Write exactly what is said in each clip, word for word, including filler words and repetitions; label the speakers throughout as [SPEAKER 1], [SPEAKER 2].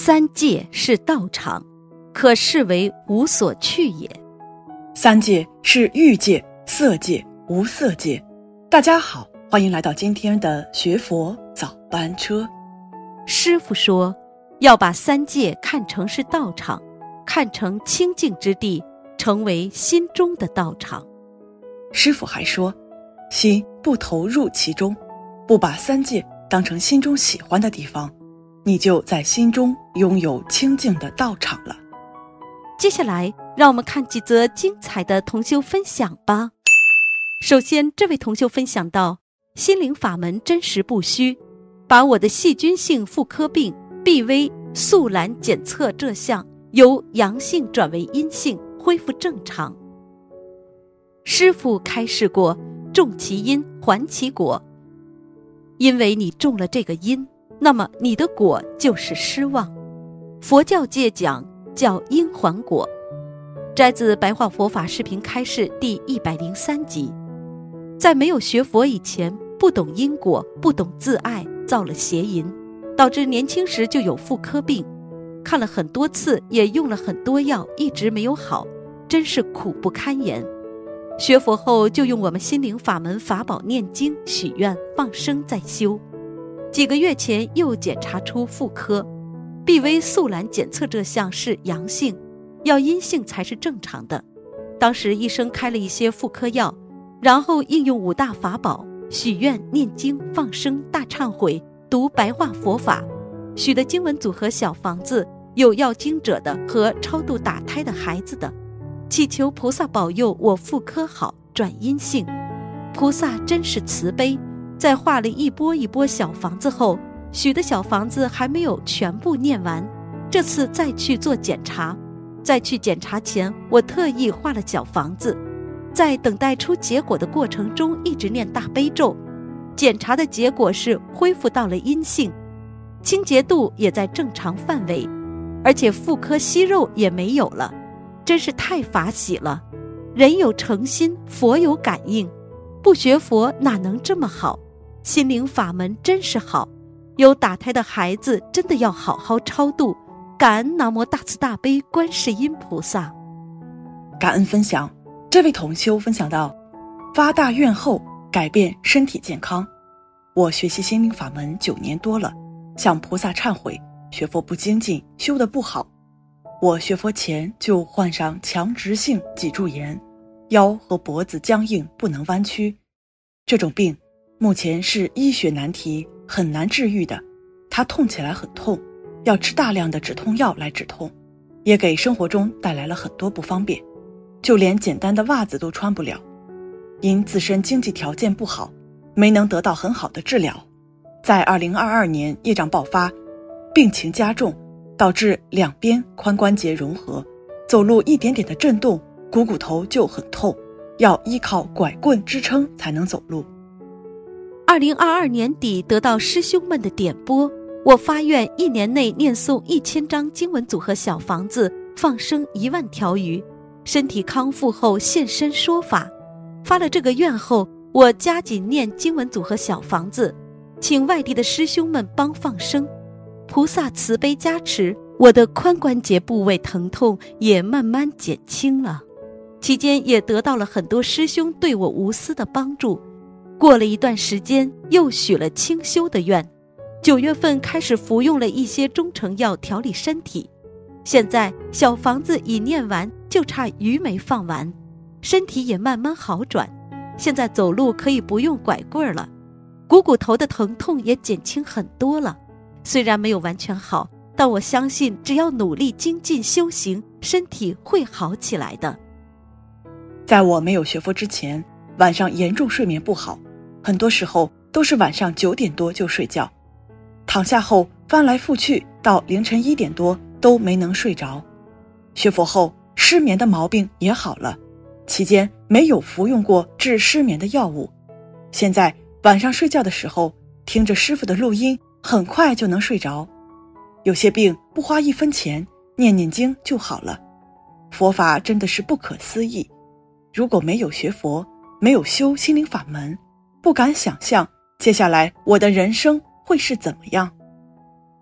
[SPEAKER 1] 三界是道场，可视为无所去也。
[SPEAKER 2] 三界是欲界、色界、无色界。大家好，欢迎来到今天的学佛早班车。
[SPEAKER 1] 师父说，要把三界看成是道场，看成清净之地，成为心中的道场。
[SPEAKER 2] 师父还说，心不投入其中，不把三界当成心中喜欢的地方，你就在心中拥有清净的道场了。
[SPEAKER 1] 接下来让我们看几则精彩的同修分享吧。首先，这位同修分享到，心灵法门真实不虚，把我的细菌性妇科病 B V 素蓝检测这项由阳性转为阴性，恢复正常。师父开示过，种其因还其果，因为你种了这个因，那么你的果就是失望。佛教界讲叫因还果，摘自白话佛法视频开示第一百零三集。在没有学佛以前，不懂因果，不懂自爱，造了邪淫，导致年轻时就有妇科病，看了很多次，也用了很多药，一直没有好，真是苦不堪言。学佛后就用我们心灵法门法宝念经许愿放生再修。几个月前又检查出妇科 B V 素蓝检测这项是阳性，要阴性才是正常的。当时医生开了一些妇科药，然后应用五大法宝，许愿念经放生大忏悔，读白话佛法，许的经文组合小房子，有要经者的和超度打胎的孩子的，祈求菩萨保佑我妇科好转阴性。菩萨真是慈悲，在画了一波一波小房子后，许的小房子还没有全部念完，这次再去做检查。在去检查前，我特意画了小房子，在等待出结果的过程中一直念大悲咒。检查的结果是恢复到了阴性，清洁度也在正常范围，而且妇科息肉也没有了，真是太法喜了。人有诚心，佛有感应，不学佛哪能这么好？心灵法门真是好，有打胎的孩子真的要好好超度，感恩南无大慈大悲观世音菩萨。
[SPEAKER 2] 感恩分享，这位同修分享到，发大愿后改变身体健康。我学习心灵法门九年多了，向菩萨忏悔，学佛不精进，修得不好。我学佛前就患上强直性脊柱炎，腰和脖子僵硬不能弯曲，这种病目前是医学难题，很难治愈的。它痛起来很痛，要吃大量的止痛药来止痛，也给生活中带来了很多不方便，就连简单的袜子都穿不了。因自身经济条件不好，没能得到很好的治疗。在二零二二年业障爆发，病情加重，导致两边髋关节融合，走路一点点的震动，股骨头就很痛，要依靠拐棍支撑才能走路。
[SPEAKER 1] 二零二二年底得到师兄们的点拨，我发愿一年内念诵一千张经文组合小房子，放生一万条鱼。身体康复后现身说法，发了这个愿后，我加紧念经文组合小房子，请外地的师兄们帮放生。菩萨慈悲加持，我的髋关节部位疼痛也慢慢减轻了。期间也得到了很多师兄对我无私的帮助。过了一段时间，又许了清修的愿。九月份开始服用了一些中成药调理身体，现在小房子已念完，就差鱼没放完，身体也慢慢好转。现在走路可以不用拐棍了，股骨头的疼痛也减轻很多了。虽然没有完全好，但我相信只要努力精进修行，身体会好起来的。
[SPEAKER 2] 在我没有学佛之前，晚上严重睡眠不好，很多时候都是晚上九点多就睡觉，躺下后翻来覆去到凌晨一点多都没能睡着。学佛后失眠的毛病也好了，期间没有服用过治失眠的药物。现在晚上睡觉的时候听着师父的录音，很快就能睡着。有些病不花一分钱，念念经就好了。佛法真的是不可思议，如果没有学佛，没有修心灵法门，不敢想象接下来我的人生会是怎么样。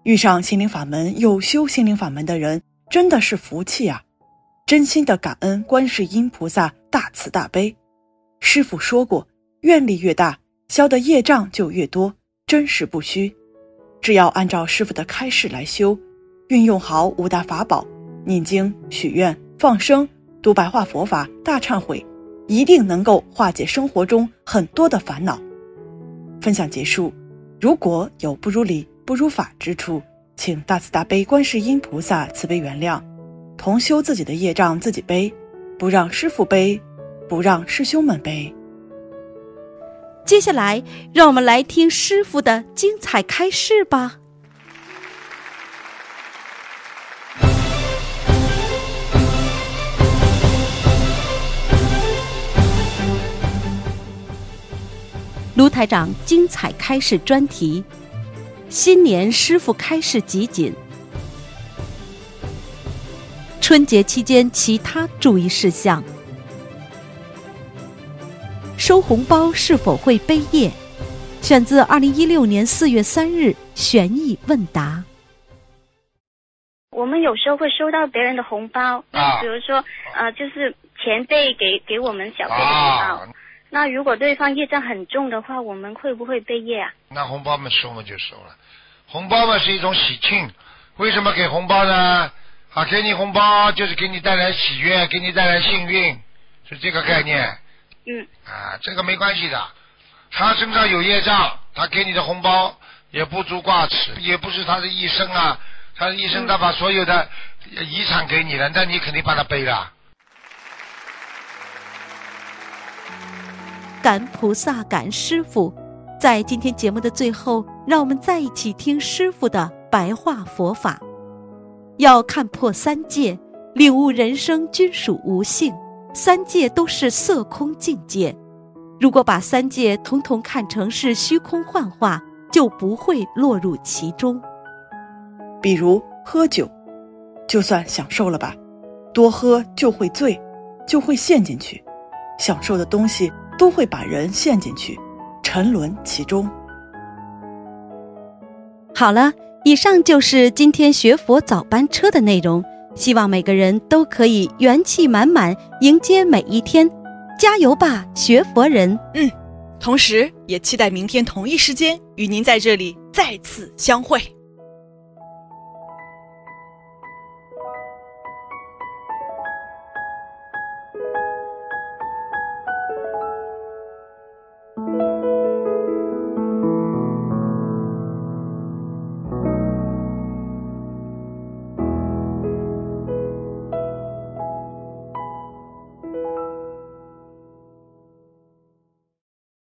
[SPEAKER 2] 遇上心灵法门有修心灵法门的人真的是福气啊！真心的感恩观世音菩萨大慈大悲。师父说过，愿力越大，消的业障就越多，真实不虚。只要按照师父的开示来修，运用好五大法宝，念经、许愿、放生、读白话佛法、大忏悔，一定能够化解生活中很多的烦恼。分享结束，如果有不如理、不如法之处，请大慈大悲观世音菩萨慈悲原谅，同修自己的业障自己背，不让师父背，不让师兄们背。
[SPEAKER 1] 接下来让我们来听师父的精彩开示吧。卢台长精彩开示专题：新年师父开示集锦，春节期间其他注意事项。收红包是否会背业？选自二零一六年四月三日悬疑问答。
[SPEAKER 3] 我们有时候会收到别人的红包，那比如说、啊、呃，就是前辈给给我们小辈的红包、啊，那如果对方业障很重的话，我们会不会背业啊？
[SPEAKER 4] 那红包嘛收嘛就收了，红包嘛是一种喜庆，为什么给红包呢？啊，给你红包就是给你带来喜悦，给你带来幸运，是这个概念。
[SPEAKER 3] 嗯，
[SPEAKER 4] 啊，这个没关系的，他身上有业障，他给你的红包也不足挂齿，也不是他的一生啊，他的一生他把所有的遗产给你了，那你肯定把他背了。
[SPEAKER 1] 感菩萨，感师父。在今天节目的最后，让我们再一起听师父的白话佛法。要看破三界，领悟人生均属无性，三界都是色空境界。如果把三界统统看成是虚空幻化，就不会落入其中。
[SPEAKER 2] 比如喝酒，就算享受了吧，多喝就会醉，就会陷进去，享受的东西都会把人陷进去，沉沦其中。
[SPEAKER 1] 好了，以上就是今天学佛早班车的内容，希望每个人都可以元气满满迎接每一天，加油吧，学佛人！
[SPEAKER 2] 嗯，同时也期待明天同一时间与您在这里再次相会。